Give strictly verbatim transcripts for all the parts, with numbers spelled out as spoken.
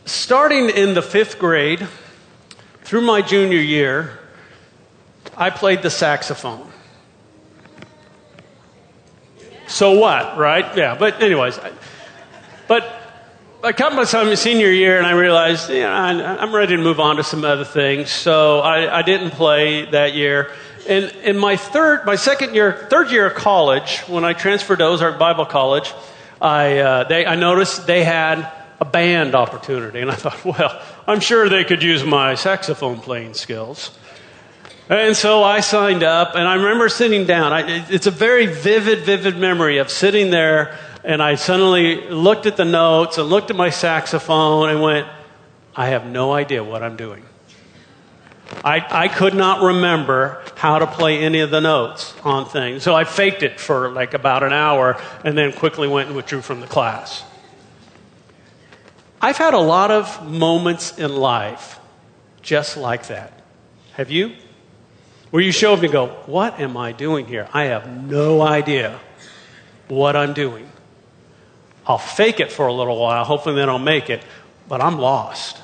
Starting in the fifth grade through my junior year, I played the saxophone. So what, right? Yeah, but anyways, I, but I got my senior year and I realized, you know, I, I'm ready to move on to some other things. So I, I didn't play that year. And in my third, my second year, third year of college, when I transferred to Ozark Bible College, I uh, they I noticed they had a band opportunity, and I thought, well, I'm sure they could use my saxophone playing skills. And so I signed up, and I remember sitting down. I, it's a very vivid, vivid memory of sitting there, and I suddenly looked at the notes and looked at my saxophone and went, I have no idea what I'm doing. I, I could not remember how to play any of the notes on things. So I faked it for like about an hour and then quickly went and withdrew from the class. I've had a lot of moments in life just like that. Have you? Where you show up and go, what am I doing here? I have no idea what I'm doing. I'll fake it for a little while, hoping then I'll make it, but I'm lost.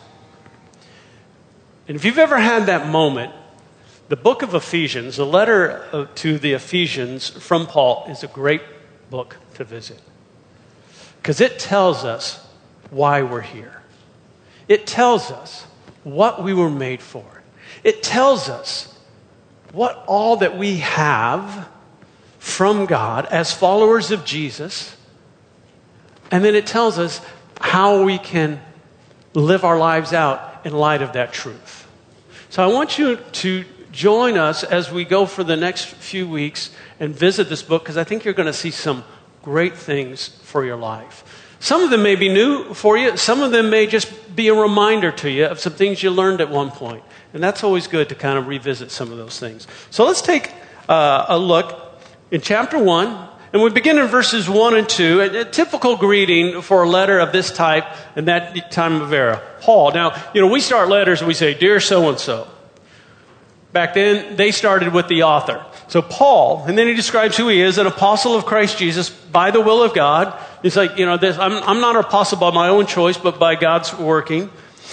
And if you've ever had that moment, the book of Ephesians, the letter to the Ephesians from Paul, is a great book to visit. Because it tells us why we're here. It tells us what we were made for. It tells us what all that we have from God as followers of Jesus. And then it tells us how we can live our lives out in light of that truth. So I want you to join us as we go for the next few weeks and visit this book, because I think you're going to see some great things for your life. Some of them may be new for you. Some of them may just be a reminder to you of some things you learned at one point. And that's always good to kind of revisit some of those things. So let's take uh, a look in chapter one. And we begin in verses one and two. A, a typical greeting for a letter of this type in that time of era. Paul. Now, you know, we start letters and we say, Dear so-and-so. Back then, they started with the author. So Paul, and then he describes who he is, an apostle of Christ Jesus by the will of God. He's like, you know, this, I'm, I'm not an apostle by my own choice, but by God's working.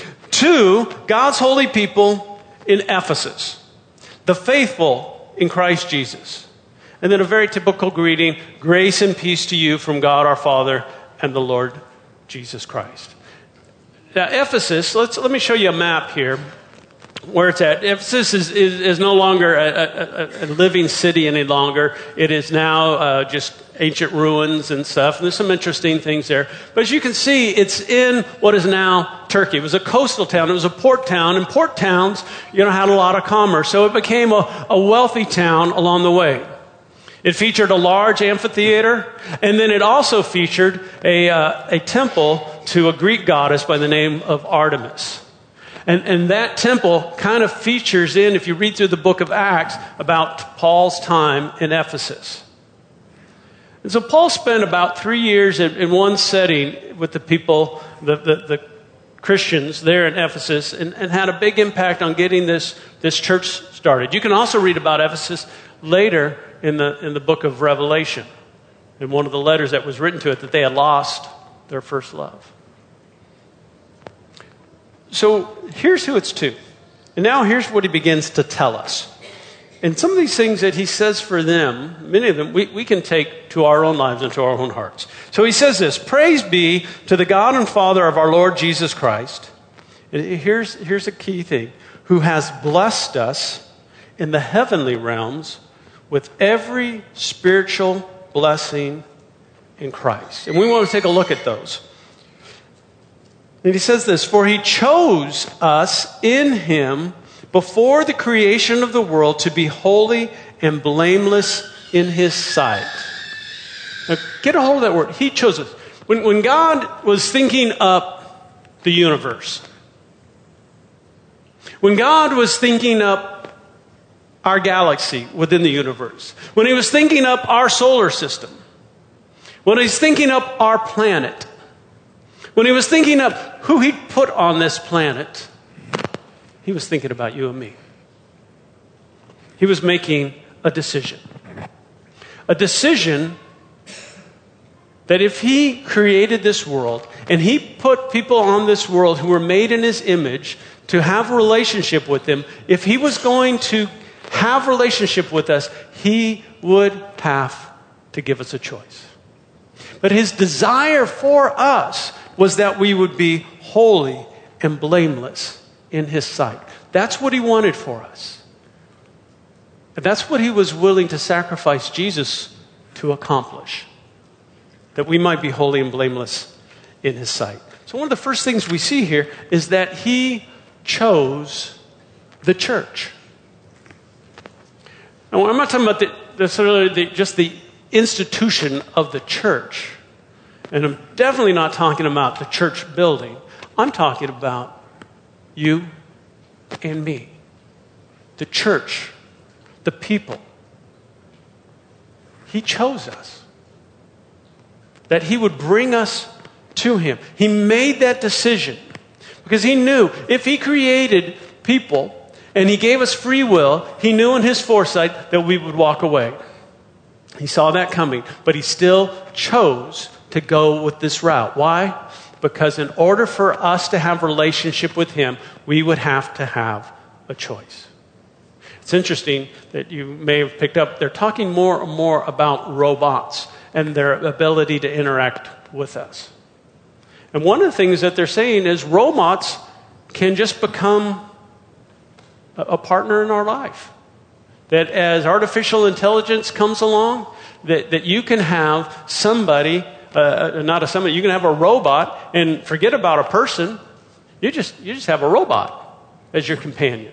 To God's holy people in Ephesus, the faithful in Christ Jesus. And then a very typical greeting, grace and peace to you from God our Father and the Lord Jesus Christ. Now, Ephesus, let's, let me show you a map here where it's at. Ephesus is, is, is no longer a, a, a living city any longer. It is now uh, just ancient ruins and stuff. And there's some interesting things there. But as you can see, it's in what is now Turkey. It was a coastal town. It was a port town. And port towns, you know, had a lot of commerce. So it became a, a wealthy town along the way. It featured a large amphitheater, and then it also featured a, uh, a temple to a Greek goddess by the name of Artemis. And, and that temple kind of features in, if you read through the book of Acts, about Paul's time in Ephesus. And so Paul spent about three years in, in one setting with the people, the, the, the Christians there in Ephesus, and, and had a big impact on getting this, this church started. You can also read about Ephesus later in the in the book of Revelation, in one of the letters that was written to it, that they had lost their first love. So here's who it's to. And now here's what he begins to tell us. And some of these things that he says for them, many of them, we, we can take to our own lives and to our own hearts. So he says this, Praise be to the God and Father of our Lord Jesus Christ. And here's, here's a key thing. Who has blessed us in the heavenly realms with every spiritual blessing in Christ. And we want to take a look at those. And he says this, For he chose us in him before the creation of the world to be holy and blameless in his sight. Now, get a hold of that word. He chose us. When, when God was thinking up the universe, when God was thinking up our galaxy within the universe, when he was thinking up our solar system, when he was thinking up our planet, when he was thinking up who he'd put on this planet, he was thinking about you and me. He was making a decision. A decision that if he created this world and he put people on this world who were made in his image to have a relationship with him, if he was going to have a relationship with us, he would have to give us a choice. But his desire for us was that we would be holy and blameless in his sight. That's what he wanted for us. And that's what he was willing to sacrifice Jesus to accomplish. That we might be holy and blameless in his sight. So one of the first things we see here is that he chose the church. Now, I'm not talking about the, the, sort of the, just the institution of the church. And I'm definitely not talking about the church building. I'm talking about you and me. The church. The people. He chose us. That he would bring us to him. He made that decision because he knew if he created people and he gave us free will, he knew in his foresight that we would walk away. He saw that coming, but he still chose to go with this route. Why? Because in order for us to have a relationship with him, we would have to have a choice. It's interesting that you may have picked up, they're talking more and more about robots and their ability to interact with us. And one of the things that they're saying is robots can just become a, a partner in our life. That as artificial intelligence comes along, that, that you can have somebody, uh, not a somebody, you can have a robot and forget about a person. You just, you just have a robot as your companion.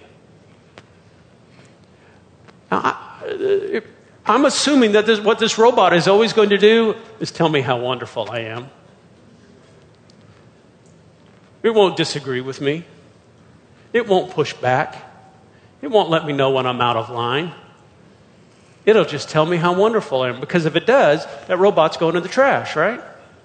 Now, I, I'm assuming that this, what this robot is always going to do is tell me how wonderful I am. It won't disagree with me. It won't push back. It won't let me know when I'm out of line. It'll just tell me how wonderful I am. Because if it does, that robot's going in the trash, right?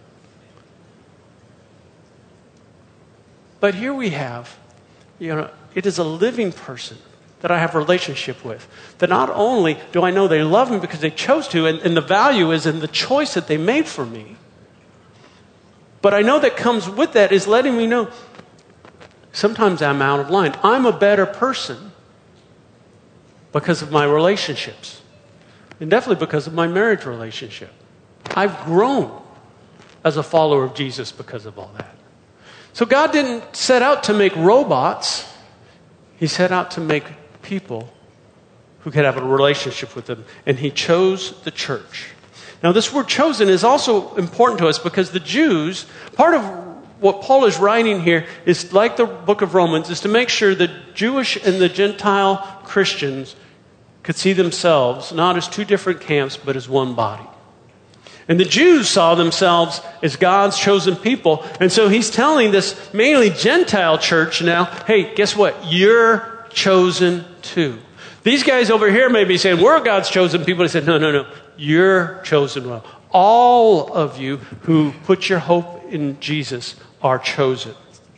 But here we have, you know, it is a living person that I have a relationship with. That not only do I know they love me because they chose to, and, and the value is in the choice that they made for me, but I know that comes with that is letting me know sometimes I'm out of line. I'm a better person because of my relationships. And definitely because of my marriage relationship. I've grown as a follower of Jesus because of all that. So God didn't set out to make robots. He set out to make people who could have a relationship with him. And he chose the church. Now this word chosen is also important to us because the Jews, part of what Paul is writing here is like the book of Romans, is to make sure the Jewish and the Gentile Christians could see themselves not as two different camps, but as one body. And the Jews saw themselves as God's chosen people. And so he's telling this mainly Gentile church now, hey, guess what? You're chosen too. These guys over here may be saying, we're God's chosen people. He said, no, no, no. You're chosen well. All of you who put your hope in Jesus are chosen.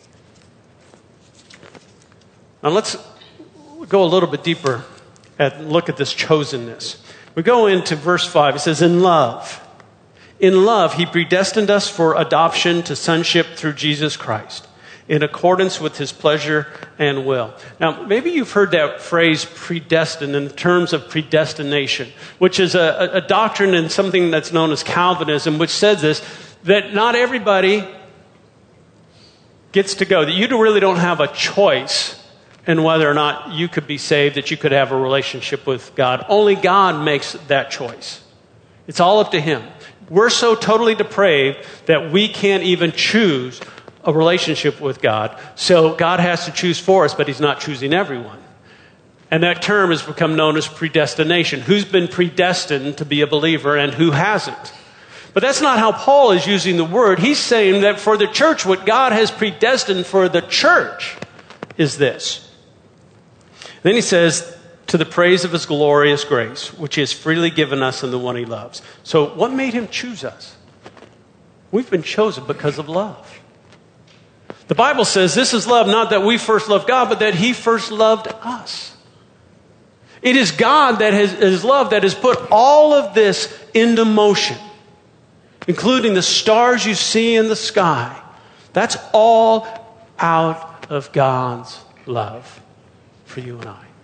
Now let's go a little bit deeper and look at this chosenness. We go into verse five. It says, in love. In love, he predestined us for adoption to sonship through Jesus Christ, in accordance with his pleasure and will. Now, maybe you've heard that phrase predestined in terms of predestination, which is a, a doctrine and something that's known as Calvinism, which says this, that not everybody gets to go, that you really don't have a choice in whether or not you could be saved, that you could have a relationship with God. Only God makes that choice. It's all up to him. We're so totally depraved that we can't even choose a relationship with God. So God has to choose for us, but he's not choosing everyone. And that term has become known as predestination. Who's been predestined to be a believer and who hasn't? But that's not how Paul is using the word. He's saying that for the church, what God has predestined for the church is this. Then he says, to the praise of his glorious grace, which he has freely given us in the one he loves. So what made him choose us? We've been chosen because of love. The Bible says this is love, not that we first loved God, but that he first loved us. It is God that has, is love that has put all of this into motion. including the stars you see in the sky. That's all out of God's love for you and I.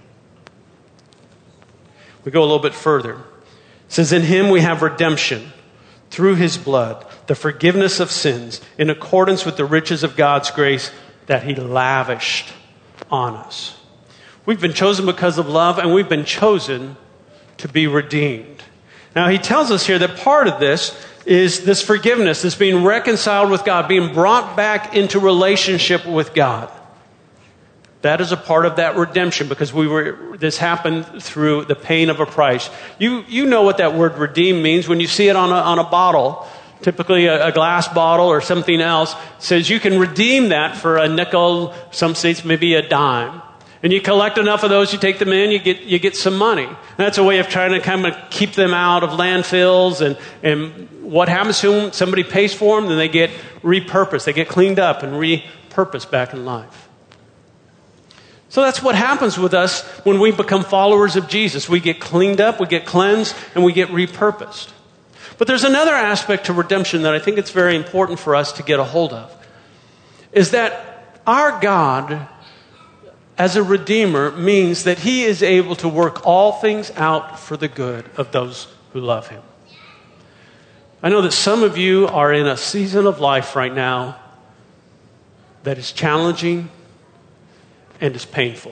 We go a little bit further. It says, in him we have redemption through his blood, the forgiveness of sins, in accordance with the riches of God's grace that he lavished on us. We've been chosen because of love, and we've been chosen to be redeemed. Now, he tells us here that part of this is this forgiveness, this being reconciled with God, being brought back into relationship with God. That is a part of that redemption, because we were. This happened through the paying of a price. You you know what that word redeem means when you see it on a on a bottle, typically a, a glass bottle or something else. It says you can redeem that for a nickel, some states maybe a dime. And you collect enough of those, you take them in, you get you get some money. And that's a way of trying to kind of keep them out of landfills. And, and what happens to them? Somebody pays for them, then they get repurposed. They get cleaned up and repurposed back in life. So that's what happens with us when we become followers of Jesus. We get cleaned up, we get cleansed, and we get repurposed. But there's another aspect to redemption that I think it's very important for us to get a hold of. Is that our God, as a redeemer, means that he is able to work all things out for the good of those who love him. I know that some of you are in a season of life right now that is challenging and is painful.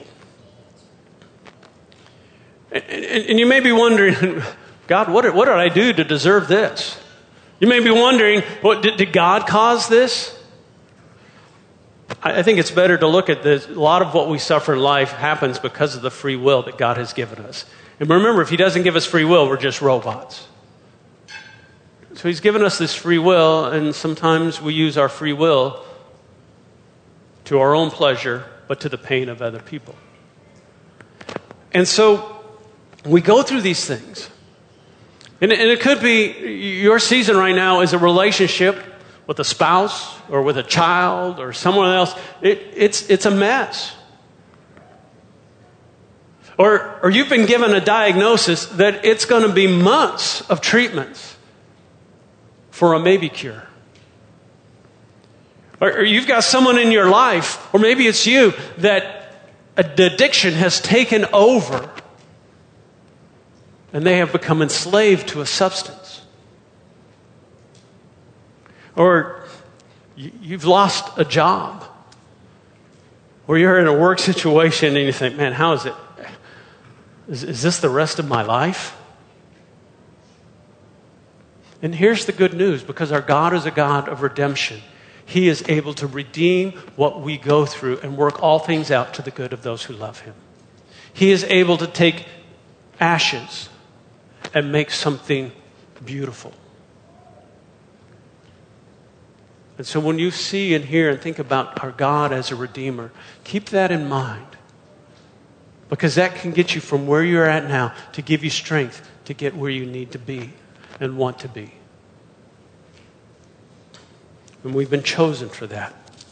And, and, and you may be wondering, God, what did, what did I do to deserve this? You may be wondering, what, did, did God cause this? I think it's better to look at this. A lot of what we suffer in life happens because of the free will that God has given us. And remember, if he doesn't give us free will, we're just robots. So he's given us this free will, and sometimes we use our free will to our own pleasure, but to the pain of other people. And so we go through these things. And, and it could be your season right now is a relationship with a spouse or with a child or someone else. It, it's, it's a mess. Or, or you've been given a diagnosis that it's going to be months of treatments for a maybe cure. Or, or you've got someone in your life, or maybe it's you, that the addiction has taken over and they have become enslaved to a substance. Or you've lost a job. Or you're in a work situation and you think, man, how is it? Is, is this the rest of my life? And here's the good news, because our God is a God of redemption. He is able to redeem what we go through and work all things out to the good of those who love him. He is able to take ashes and make something beautiful. And so when you see and hear and think about our God as a redeemer, keep that in mind. Because that can get you from where you're at now to give you strength to get where you need to be and want to be. And we've been chosen for that.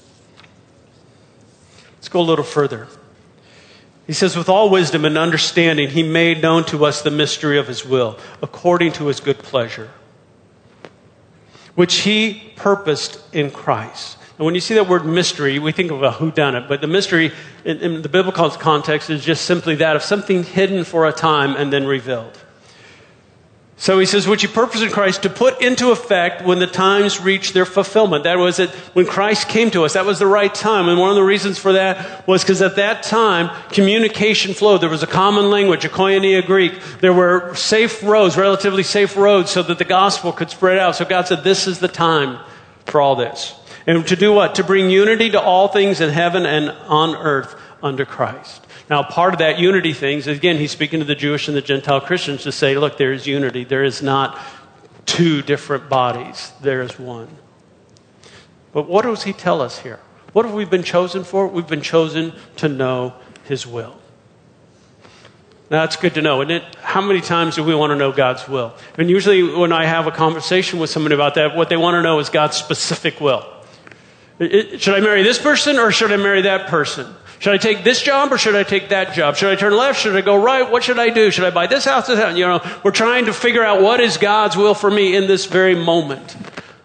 Let's go a little further. He says, with all wisdom and understanding, he made known to us the mystery of his will, according to his good pleasure, which he purposed in Christ. And when you see that word mystery, we think of a whodunit, but the mystery in, in the biblical context is just simply that of something hidden for a time and then revealed. So he says, which he purposed in Christ to put into effect when the times reached their fulfillment. That was it, when Christ came to us, that was the right time. And one of the reasons for that was because at that time, communication flowed. There was a common language, a Koinonia Greek. There were safe roads, relatively safe roads, so that the gospel could spread out. So God said, this is the time for all this. And to do what? To bring unity to all things in heaven and on earth under Christ. Now, part of that unity thing is, again, he's speaking to the Jewish and the Gentile Christians to say, look, there is unity. There is not two different bodies. There is one. But what does he tell us here? What have we been chosen for? We've been chosen to know his will. Now, that's good to know, isn't it? How many times do we want to know God's will? And usually when I have a conversation with somebody about that, what they want to know is God's specific will. It, should I marry this person or should I marry that person? Should I take this job or should I take that job? Should I turn left? Should I go right? What should I do? Should I buy this house? This house? You know, we're trying to figure out what is God's will for me in this very moment.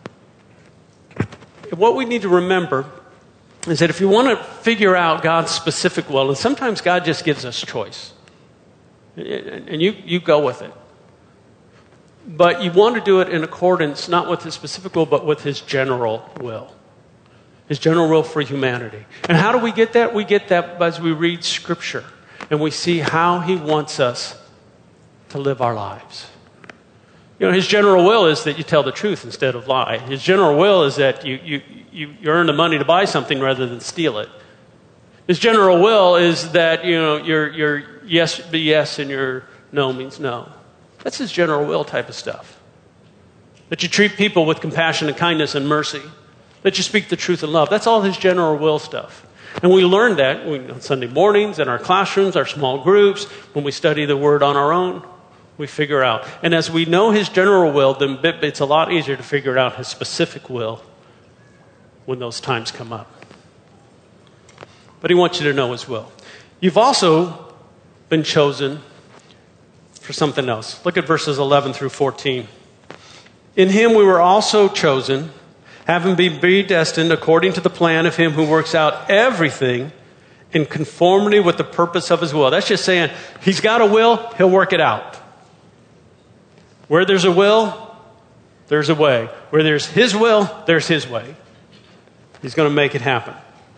What we need to remember is that if you want to figure out God's specific will, and sometimes God just gives us choice, and you, you go with it. But you want to do it in accordance, not with His specific will, but with His general will. His general will for humanity. And how do we get that? We get that as we read Scripture and we see how He wants us to live our lives. You know, His general will is that you tell the truth instead of lie. His general will is that you, you, you, you earn the money to buy something rather than steal it. His general will is that, you know, your, your yes be yes and your no means no. That's His general will type of stuff. That you treat people with compassion and kindness and mercy. That you speak the truth in love. That's all His general will stuff. And we learn that on Sunday mornings, in our classrooms, our small groups, when we study the Word on our own, we figure out. And as we know His general will, then it's a lot easier to figure out His specific will when those times come up. But He wants you to know His will. You've also been chosen for something else. Look at verses eleven through fourteen. In Him we were also chosen, having been predestined according to the plan of Him who works out everything in conformity with the purpose of His will. That's just saying He's got a will, He'll work it out. Where there's a will, there's a way. Where there's His will, there's His way. He's going to make it happen.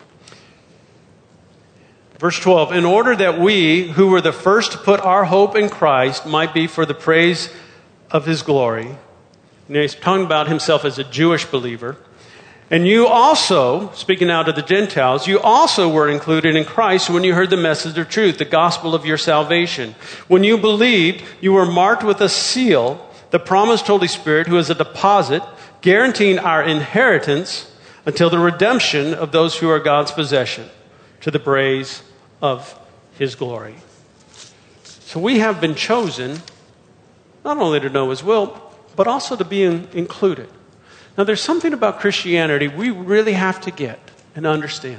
Verse twelve, in order that we, who were the first to put our hope in Christ, might be for the praise of His glory. And he's talking about himself as a Jewish believer. And you also, speaking now to the Gentiles, you also were included in Christ when you heard the message of truth, the gospel of your salvation. When you believed, you were marked with a seal, the promised Holy Spirit, who is a deposit, guaranteeing our inheritance until the redemption of those who are God's possession, to the praise of His glory. So we have been chosen not only to know His will, but also to be in, included. Now, there's something about Christianity we really have to get and understand.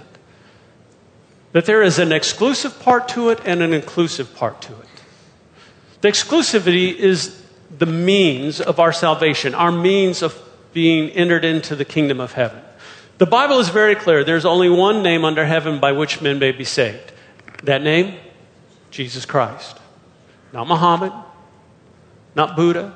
That there is an exclusive part to it and an inclusive part to it. The exclusivity is the means of our salvation, our means of being entered into the kingdom of heaven. The Bible is very clear. There's only one name under heaven by which men may be saved. That name? Jesus Christ. Not Muhammad. Not Buddha.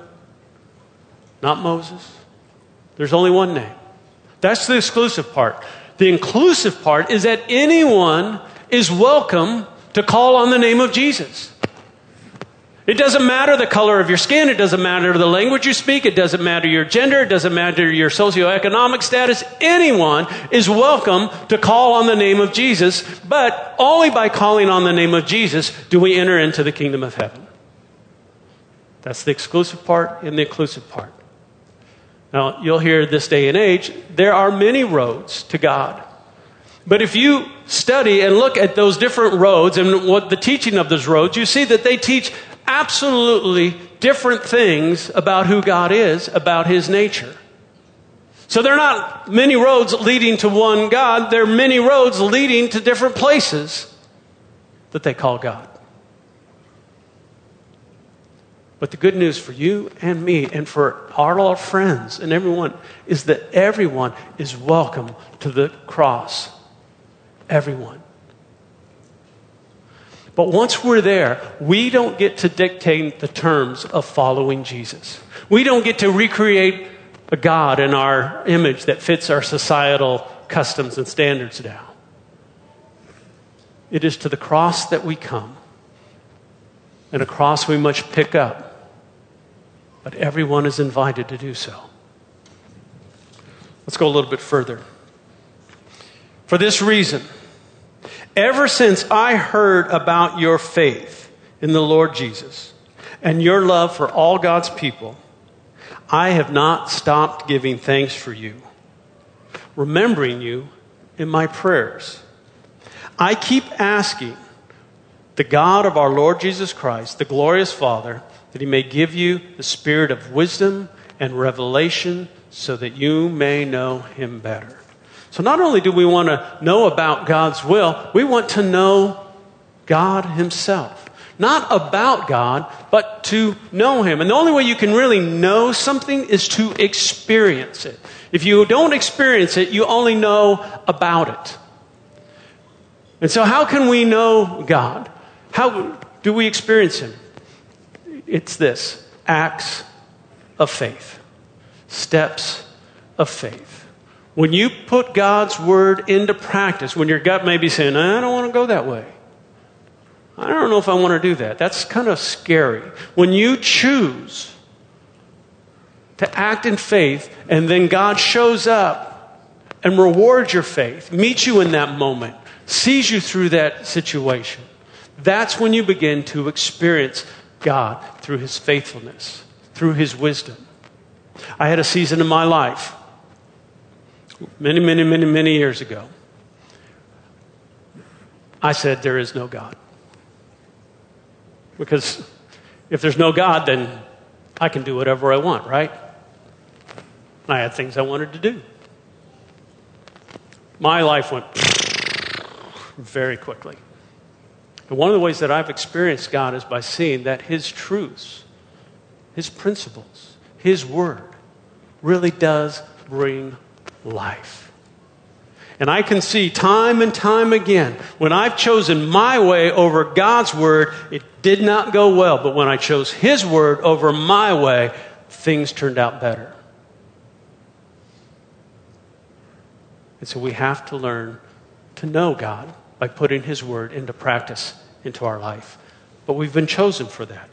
Not Moses. There's only one name. That's the exclusive part. The inclusive part is that anyone is welcome to call on the name of Jesus. It doesn't matter the color of your skin. It doesn't matter the language you speak. It doesn't matter your gender. It doesn't matter your socioeconomic status. Anyone is welcome to call on the name of Jesus, but only by calling on the name of Jesus do we enter into the kingdom of heaven. That's the exclusive part and the inclusive part. Now, you'll hear this day and age, there are many roads to God. But if you study and look at those different roads and what the teaching of those roads, you see that they teach absolutely different things about who God is, about His nature. So there are not many roads leading to one God. There are many roads leading to different places that they call God. But the good news for you and me and for all our friends and everyone is that everyone is welcome to the cross. Everyone. But once we're there, we don't get to dictate the terms of following Jesus. We don't get to recreate a God in our image that fits our societal customs and standards now. It is to the cross that we come. And a cross we must pick up. But everyone is invited to do so. Let's go a little bit further. For this reason, ever since I heard about your faith in the Lord Jesus and your love for all God's people, I have not stopped giving thanks for you, remembering you in my prayers. I keep asking the God of our Lord Jesus Christ, the glorious Father, that He may give you the spirit of wisdom and revelation so that you may know Him better. So not only do we want to know about God's will, we want to know God himself. Not about God, but to know him. And the only way you can really know something is to experience it. If you don't experience it, you only know about it. And so how can we know God? How do we experience him? It's this: acts of faith. Steps of faith. When you put God's word into practice, when your gut may be saying, I don't want to go that way. I don't know if I want to do that. That's kind of scary. When you choose to act in faith, and then God shows up and rewards your faith, meets you in that moment, sees you through that situation, that's when you begin to experience God through his faithfulness, through his wisdom. I had a season in my life, many, many, many, many years ago. I said, there is no God. Because if there's no God, then I can do whatever I want, right? I had things I wanted to do. My life went very quickly. And one of the ways that I've experienced God is by seeing that his truths, his principles, his word really does bring life. And I can see time and time again, when I've chosen my way over God's word, it did not go well. But when I chose his word over my way, things turned out better. And so we have to learn to know God by putting his word into practice into our life. But we've been chosen for that.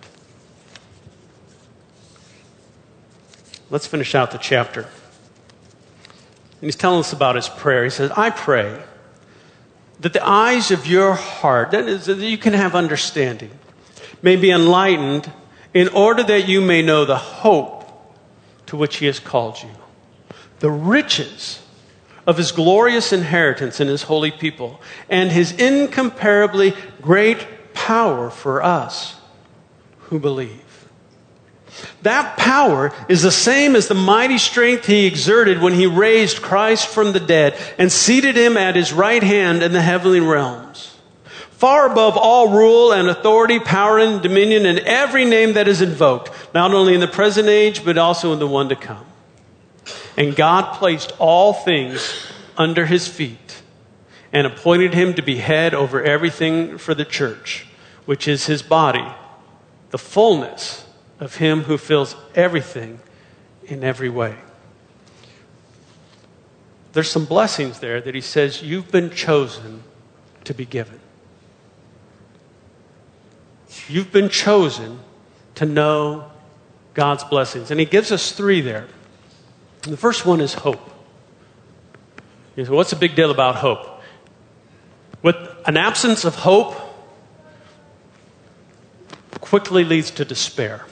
Let's finish out the chapter. And he's telling us about his prayer. He says, I pray that the eyes of your heart, that is, that you can have understanding, may be enlightened, in order that you may know the hope to which he has called you, the riches of his glorious inheritance in his holy people, and his incomparably great power for us who believe. That power is the same as the mighty strength he exerted when he raised Christ from the dead and seated him at his right hand in the heavenly realms, far above all rule and authority, power and dominion, and every name that is invoked, not only in the present age, but also in the one to come. And God placed all things under his feet and appointed him to be head over everything for the church, which is his body, the fullness of him who fills everything in every way. There's some blessings there that he says you've been chosen to be given. You've been chosen to know God's blessings. And he gives us three there. The first one is hope. You say, what's the big deal about hope? With an absence of hope quickly leads to despair.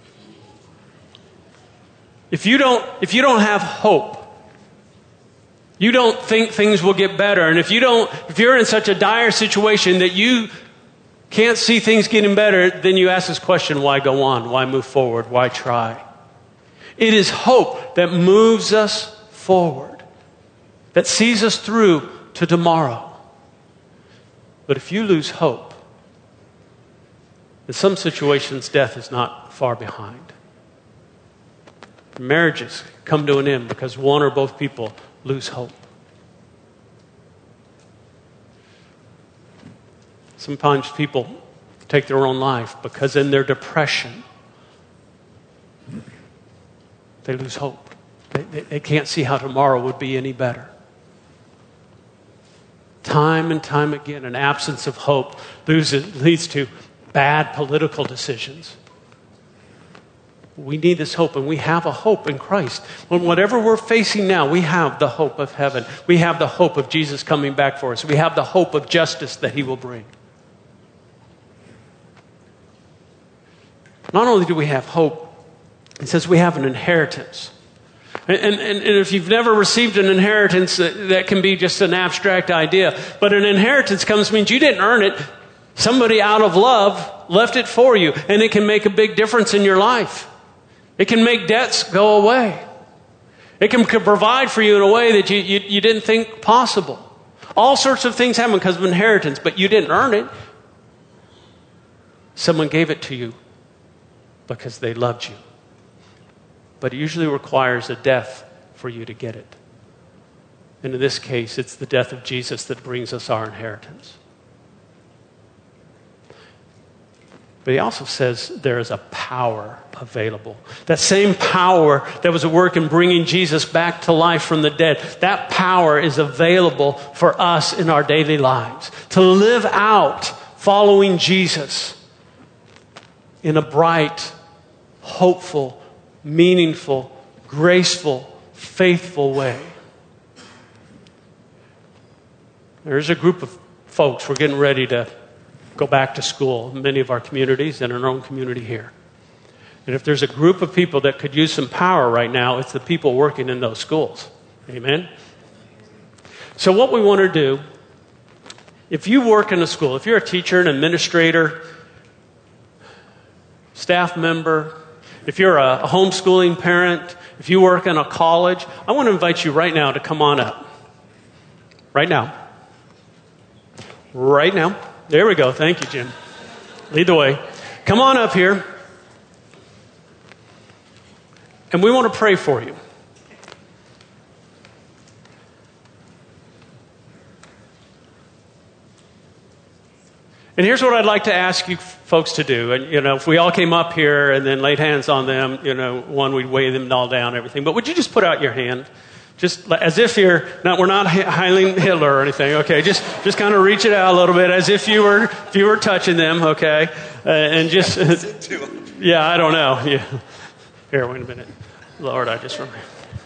If you don't, if you don't have hope, you don't think things will get better. And if you don't, if you're in such a dire situation that you can't see things getting better, then you ask this question, why go on? Why move forward? Why try? It is hope that moves us forward, that sees us through to tomorrow. But if you lose hope, in some situations, death is not far behind. Marriages come to an end because one or both people lose hope. Sometimes people take their own life because in their depression, they lose hope. They, they, they can't see how tomorrow would be any better. Time and time again, an absence of hope loses, leads to bad political decisions. We need this hope, and we have a hope in Christ. When whatever we're facing now, we have the hope of heaven. We have the hope of Jesus coming back for us. We have the hope of justice that he will bring. Not only do we have hope, it says we have an inheritance. And, and, and if you've never received an inheritance, that, that can be just an abstract idea. But an inheritance comes means you didn't earn it. Somebody out of love left it for you. And it can make a big difference in your life. It can make debts go away. It can provide for you in a way that you, you, you didn't think possible. All sorts of things happen because of inheritance, but you didn't earn it. Someone gave it to you because they loved you. But it usually requires a death for you to get it. And in this case, it's the death of Jesus that brings us our inheritance. But he also says there is a power available. That same power that was at work in bringing Jesus back to life from the dead, that power is available for us in our daily lives. To live out following Jesus in a bright, hopeful, meaningful, graceful, faithful way. There's a group of folks, we're getting ready to go back to school in many of our communities and in our own community here. And if there's a group of people that could use some power right now, it's the people working in those schools. Amen? So what we want to do, if you work in a school, if you're a teacher, an administrator, staff member, if you're a homeschooling parent, if you work in a college, I want to invite you right now to come on up. Right now. Right now. There we go. Thank you, Jim. Lead the way. Come on up here. And we want to pray for you. And here's what I'd like to ask you folks to do. And, you know, if we all came up here and then laid hands on them, you know, one, we'd weigh them all down and everything. But would you just put out your hand? Just as if you're not, we're not Heiling Hitler or anything, okay? Just just kind of reach it out a little bit as if you were if you were touching them, okay? Uh, and just, yeah, I don't know. Yeah. Here, wait a minute. Lord, I just remember.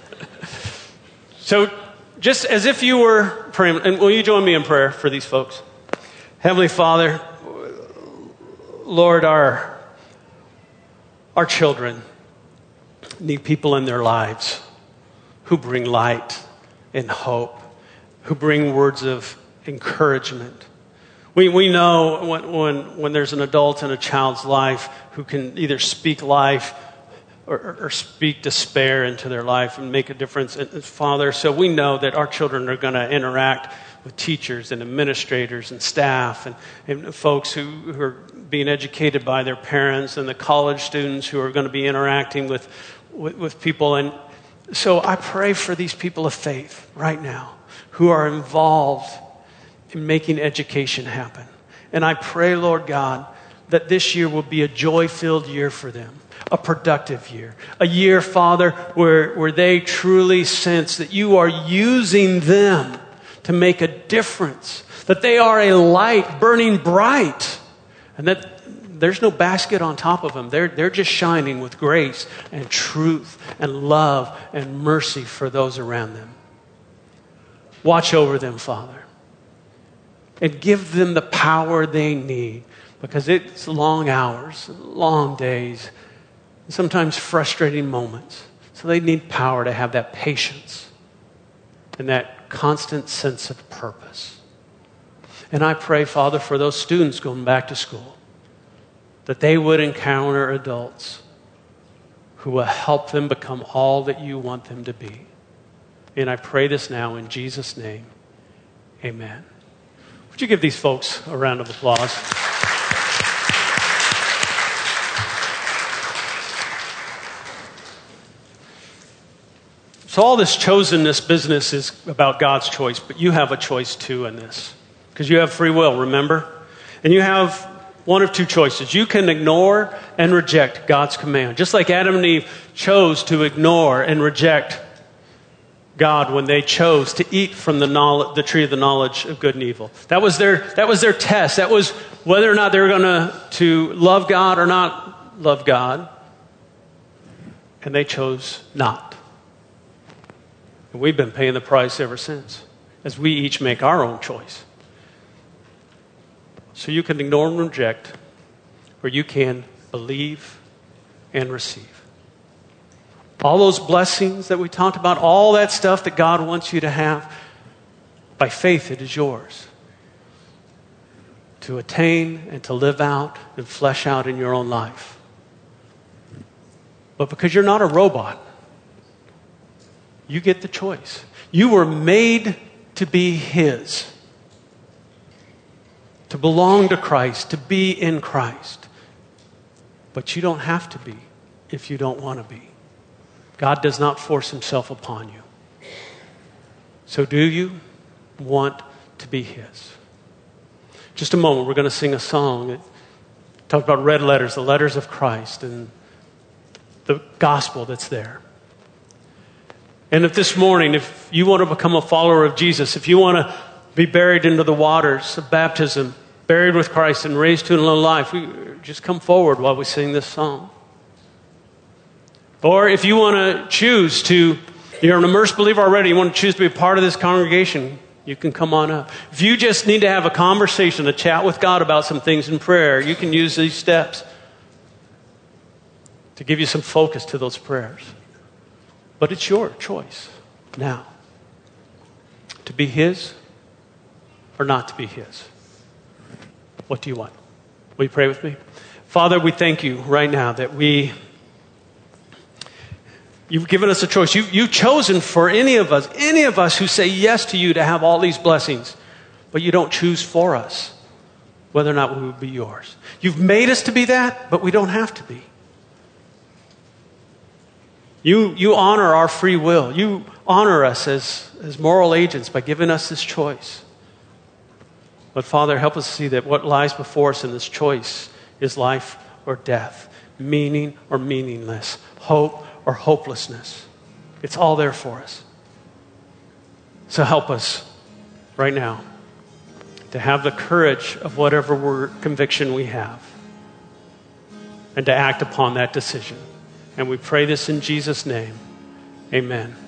So just as if you were praying, and will you join me in prayer for these folks? Heavenly Father, Lord, our, our children need people in their lives who bring light and hope, who bring words of encouragement. We we know when, when, when there's an adult in a child's life who can either speak life or, or, or speak despair into their life and make a difference. And, Father, so we know that our children are going to interact with teachers and administrators and staff and, and folks who, who are being educated by their parents and the college students who are going to be interacting with, with, with people. And so I pray for these people of faith right now who are involved in making education happen. And I pray, Lord God, that this year will be a joy-filled year for them, a productive year, a year, Father, where, where they truly sense that you are using them to make a difference, that they are a light burning bright, and that there's no basket on top of them. They're, they're just shining with grace and truth and love and mercy for those around them. Watch over them, Father, and give them the power they need, because it's long hours, long days, and sometimes frustrating moments. So they need power to have that patience and that constant sense of purpose. And I pray, Father, for those students going back to school, that they would encounter adults who will help them become all that you want them to be. And I pray this now in Jesus' name. Amen. Would you give these folks a round of applause? So all this chosenness business is about God's choice, but you have a choice too in this, because you have free will, remember? And you have one of two choices. You can ignore and reject God's command, just like Adam and Eve chose to ignore and reject God when they chose to eat from the knowledge, the tree of the knowledge of good and evil. That was their that was their test. That was whether or not they were going to to love God or not love God. And they chose not. And we've been paying the price ever since, as we each make our own choice. So you can ignore and reject, or you can believe and receive. All those blessings that we talked about, all that stuff that God wants you to have, by faith it is yours to attain and to live out and flesh out in your own life. But because you're not a robot, You get the choice. You were made to be His, to belong to Christ, to be in Christ. But you don't have to be if you don't want to be. God does not force Himself upon you. So do you want to be His? Just a moment, we're going to sing a song that talks about red letters, the letters of Christ, and the gospel that's there. And if this morning, if you want to become a follower of Jesus, if you want to be buried into the waters of baptism, buried with Christ and raised to a new life, we just come forward while we sing this song. Or if you want to choose to, you're an immersed believer already, you want to choose to be a part of this congregation, you can come on up. If you just need to have a conversation, a chat with God about some things in prayer, you can use these steps to give you some focus to those prayers. But it's your choice now to be His or not to be His. What do you want? Will you pray with me? Father, we thank you right now that we, you've given us a choice. You, you've chosen for any of us, any of us who say yes to you to have all these blessings, but you don't choose for us whether or not we would be yours. You've made us to be that, but we don't have to be. You, you honor our free will. You honor us as, as moral agents by giving us this choice. But Father, help us see that what lies before us in this choice is life or death, meaning or meaningless, hope or hopelessness. It's all there for us. So help us right now to have the courage of whatever word, conviction we have and to act upon that decision. And we pray this in Jesus' name. Amen.